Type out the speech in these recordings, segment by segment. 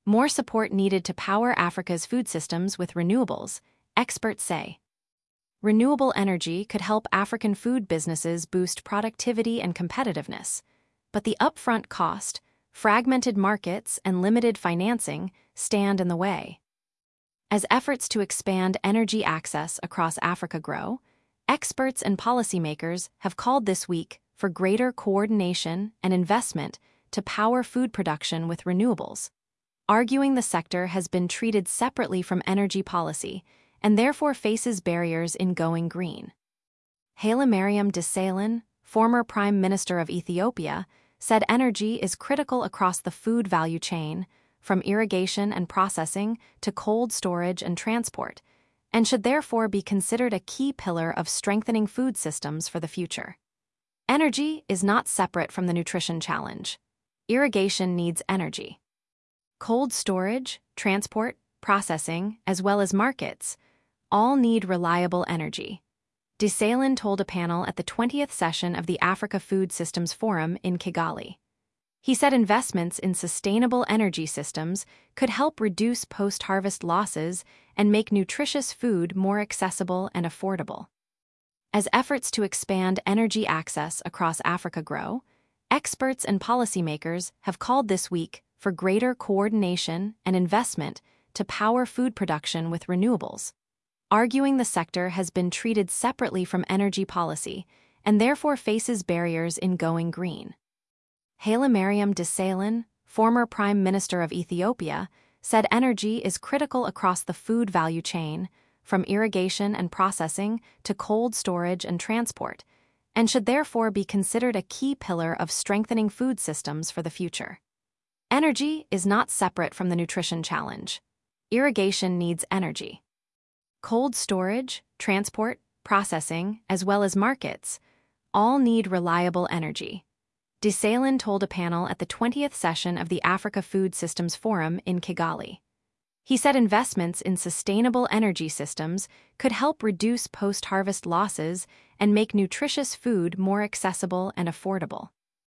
More support needed to power Africa's food systems with renewables, experts say. Renewable energy could help African food businesses boost productivity and competitiveness, but the upfront cost, fragmented markets, and limited financing stand in the way. As efforts to expand energy access across Africa grow, experts and policymakers have called this week for greater coordination and investment to power food production with renewables, arguing the sector has been treated separately from energy policy and therefore faces barriers in going green. Hailemariam Desalegn, former Prime Minister of Ethiopia, said energy is critical across the food value chain, from irrigation and processing to cold storage and transport, and should therefore be considered a key pillar of strengthening food systems for the future. Energy is not separate from the nutrition challenge. Irrigation needs energy. Cold storage, transport, processing, as well as markets, all need reliable energy. Desalegn told a panel at the 20th session of the Africa Food Systems Forum in Kigali. He said investments in sustainable energy systems could help reduce post-harvest losses and make nutritious food more accessible and affordable. As efforts to expand energy access across Africa grow, experts and policymakers have called this week for greater coordination and investment to power food production with renewables, arguing the sector has been treated separately from energy policy and therefore faces barriers in going green. Hailemariam Desalegn, former Prime Minister of Ethiopia, said energy is critical across the food value chain, from irrigation and processing to cold storage and transport, and should therefore be considered a key pillar of strengthening food systems for the future. Energy is not separate from the nutrition challenge. Irrigation needs energy. Cold storage, transport, processing, as well as markets, all need reliable energy. Desalegn told a panel at the 20th session of the Africa Food Systems Forum in Kigali. He said investments in sustainable energy systems could help reduce post-harvest losses and make nutritious food more accessible and affordable.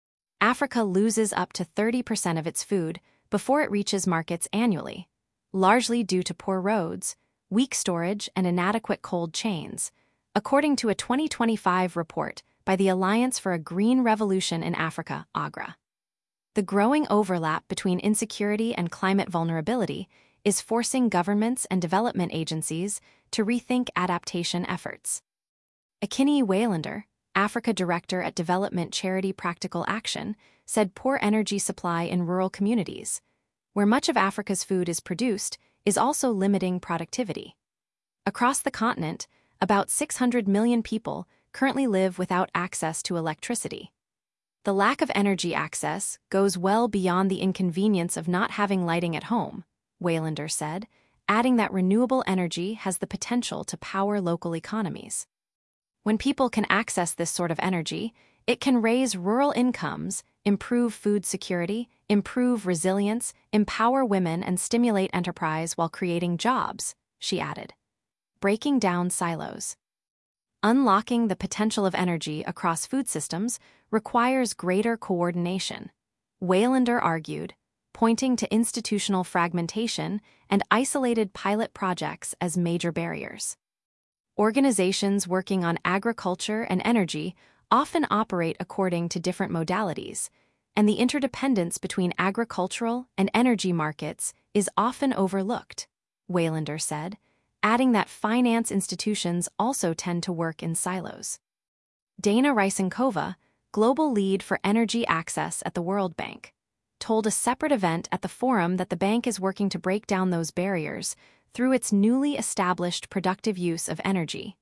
Africa loses up to 30% of its food before it reaches markets annually, largely due to poor roads, weak storage, and inadequate cold chains, according to a 2025 report by the Alliance for a Green Revolution in Africa, AGRA. The growing overlap between insecurity and climate vulnerability is forcing governments and development agencies to rethink adaptation efforts. Akinyi Waylander, Africa Director at Development Charity Practical Action, said poor energy supply in rural communities, where much of Africa's food is produced, is also limiting productivity. Across the continent, about 600 million people currently live without access to electricity. The lack of energy access goes well beyond the inconvenience of not having lighting at home, Waylander said, adding that renewable energy has the potential to power local economies. When people can access this sort of energy, it can raise rural incomes, improve food security, improve resilience, empower women, and stimulate enterprise while creating jobs, she added. Breaking down silos. Unlocking the potential of energy across food systems requires greater coordination, Waylander argued, pointing to institutional fragmentation and isolated pilot projects as major barriers. Organizations working on agriculture and energy often operate according to different modalities, and the interdependence between agricultural and energy markets is often overlooked, Waylander said, adding that finance institutions also tend to work in silos. Dana Rysenkova, global lead for energy access at the World Bank, told a separate event at the forum that the bank is working to break down those barriers through its newly established productive use of energy,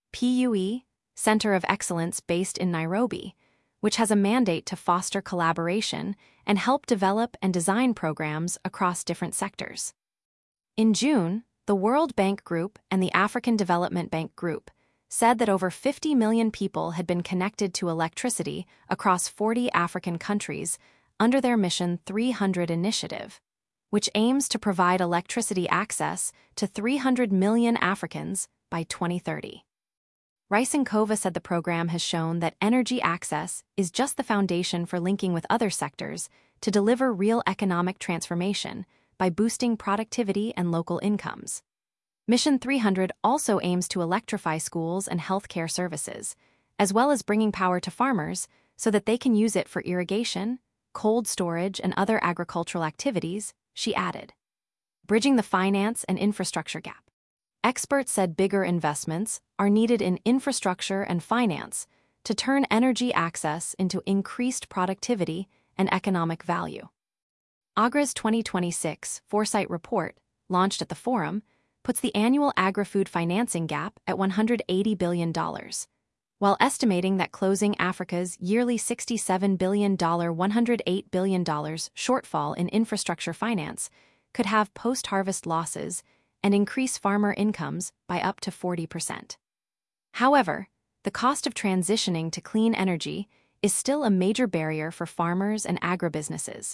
PUE, Center of Excellence based in Nairobi, which has a mandate to foster collaboration and help develop and design programs across different sectors. In June, the World Bank Group and the African Development Bank Group said that over 50 million people had been connected to electricity across 40 African countries under their Mission 300 initiative, which aims to provide electricity access to 300 million Africans by 2030. Rysenkova said the program has shown that energy access is just the foundation for linking with other sectors to deliver real economic transformation, by boosting productivity and local incomes. Mission 300 also aims to electrify schools and healthcare services, as well as bringing power to farmers so that they can use it for irrigation, cold storage, and other agricultural activities, she added. Bridging the finance and infrastructure gap. Experts said bigger investments are needed in infrastructure and finance to turn energy access into increased productivity and economic value. AGRA's 2026 Foresight Report, launched at the forum, puts the annual agri-food financing gap at $180 billion, while estimating that closing Africa's yearly $67 billion $108 billion shortfall in infrastructure finance could have post-harvest losses and increase farmer incomes by up to 40%. However, the cost of transitioning to clean energy is still a major barrier for farmers and agribusinesses.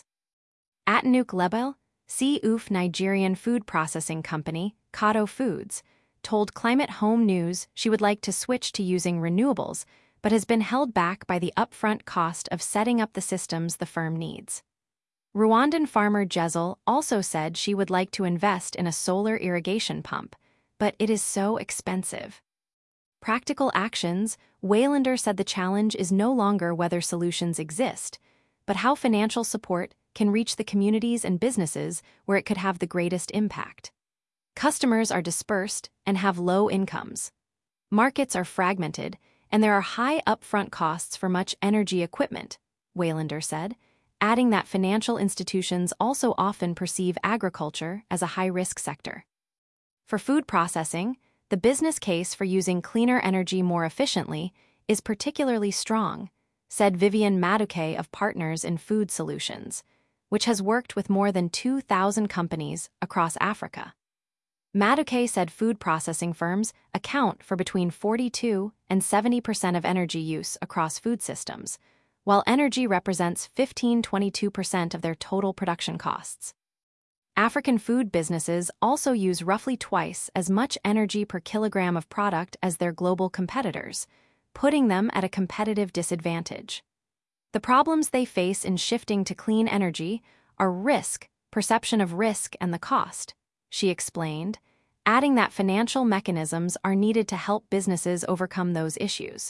Atinuk Lebel, CUF Nigerian food processing company, Kato Foods, told Climate Home News she would like to switch to using renewables, but has been held back by the upfront cost of setting up the systems the firm needs. Rwandan farmer Jezel also said she would like to invest in a solar irrigation pump, but it is so expensive. Practical actions, Waylander said the challenge is no longer whether solutions exist, but how financial support can reach the communities and businesses where it could have the greatest impact. Customers are dispersed and have low incomes. Markets are fragmented, and there are high upfront costs for much energy equipment, Waylander said, adding that financial institutions also often perceive agriculture as a high-risk sector. For food processing, the business case for using cleaner energy more efficiently is particularly strong, said Vivian Maduke of Partners in Food Solutions, which has worked with more than 2,000 companies across Africa. Maduke said food processing firms account for between 42% and 70% of energy use across food systems, while energy represents 15–22% of their total production costs. African food businesses also use roughly twice as much energy per kilogram of product as their global competitors, putting them at a competitive disadvantage. The problems they face in shifting to clean energy are risk, perception of risk, and the cost, she explained, adding that financial mechanisms are needed to help businesses overcome those issues.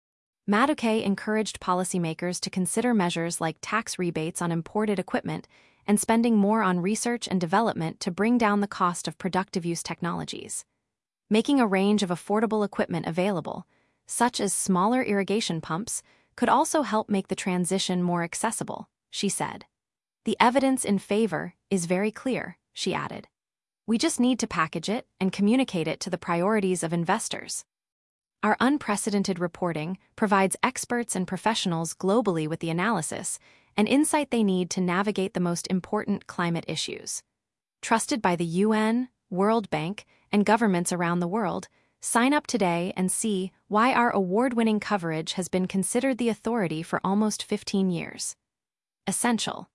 Maduke encouraged policymakers to consider measures like tax rebates on imported equipment and spending more on research and development to bring down the cost of productive-use technologies. Making a range of affordable equipment available, such as smaller irrigation pumps, could also help make the transition more accessible, she said. The evidence in favor is very clear, she added. We just need to package it and communicate it to the priorities of investors. Our unprecedented reporting provides experts and professionals globally with the analysis and insight they need to navigate the most important climate issues. Trusted by the UN, World Bank, and governments around the world, sign up today and see why our award-winning coverage has been considered the authority for almost 15 years. Essential.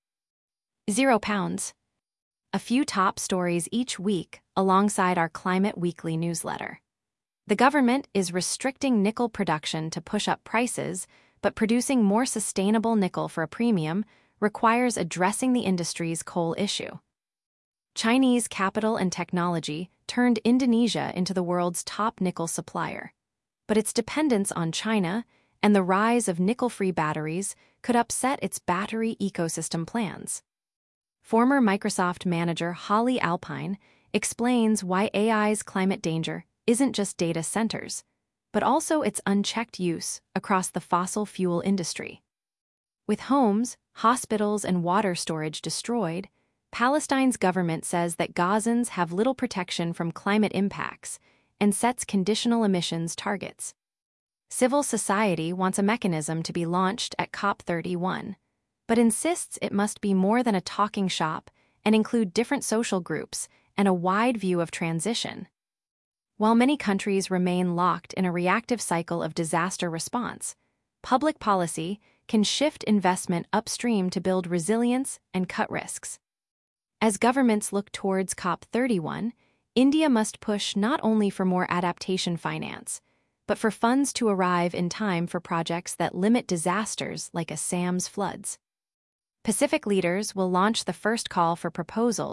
£0. A few top stories each week alongside our Climate Weekly newsletter. The government is restricting nickel production to push up prices, but producing more sustainable nickel for a premium requires addressing the industry's coal issue. Chinese capital and technology turned Indonesia into the world's top nickel supplier, but its dependence on China and the rise of nickel-free batteries could upset its battery ecosystem plans. Former Microsoft manager Holly Alpine explains why AI's climate danger isn't just data centers, but also its unchecked use across the fossil fuel industry. With homes, hospitals, and water storage destroyed, Palestine's government says that Gazans have little protection from climate impacts and sets conditional emissions targets. Civil society wants a mechanism to be launched at COP31, but insists it must be more than a talking shop and include different social groups and a wide view of transition. While many countries remain locked in a reactive cycle of disaster response, public policy can shift investment upstream to build resilience and cut risks. As governments look towards COP31, India must push not only for more adaptation finance, but for funds to arrive in time for projects that limit disasters like Assam's floods. Pacific leaders will launch the first call for proposals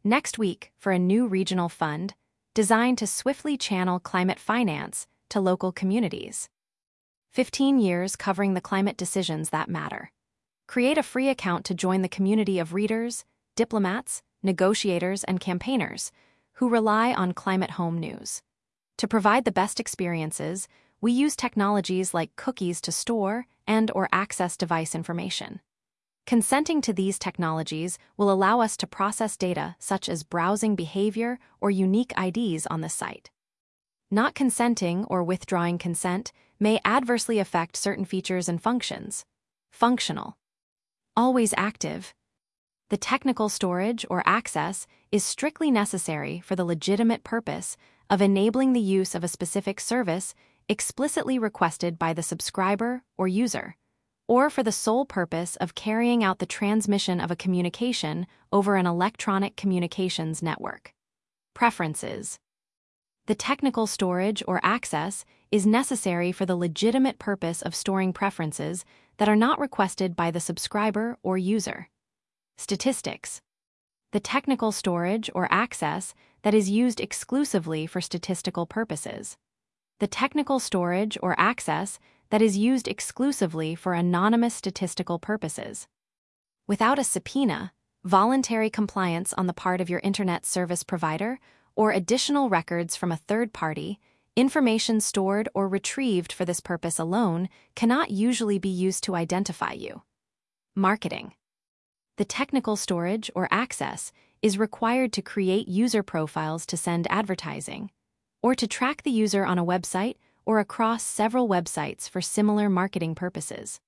Next week, for a new regional fund designed to swiftly channel climate finance to local communities. 15 years covering the climate decisions that matter. Create a free account to join the community of readers, diplomats, negotiators, and campaigners who rely on Climate Home News. To provide the best experiences, we use technologies like cookies to store and/or access device information. Consenting to these technologies will allow us to process data such as browsing behavior or unique IDs on the site. Not consenting or withdrawing consent may adversely affect certain features and functions. Functional. Always active. The technical storage or access is strictly necessary for the legitimate purpose of enabling the use of a specific service explicitly requested by the subscriber or user, or for the sole purpose of carrying out the transmission of a communication over an electronic communications network. Preferences. The technical storage or access is necessary for the legitimate purpose of storing preferences that are not requested by the subscriber or user. Statistics. The technical storage or access that is used exclusively for statistical purposes. The technical storage or access that is used exclusively for anonymous statistical purposes. Without a subpoena, voluntary compliance on the part of your internet service provider, or additional records from a third party, information stored or retrieved for this purpose alone cannot usually be used to identify you. Marketing. The technical storage or access is required to create user profiles to send advertising, or to track the user on a website or across several websites for similar marketing purposes.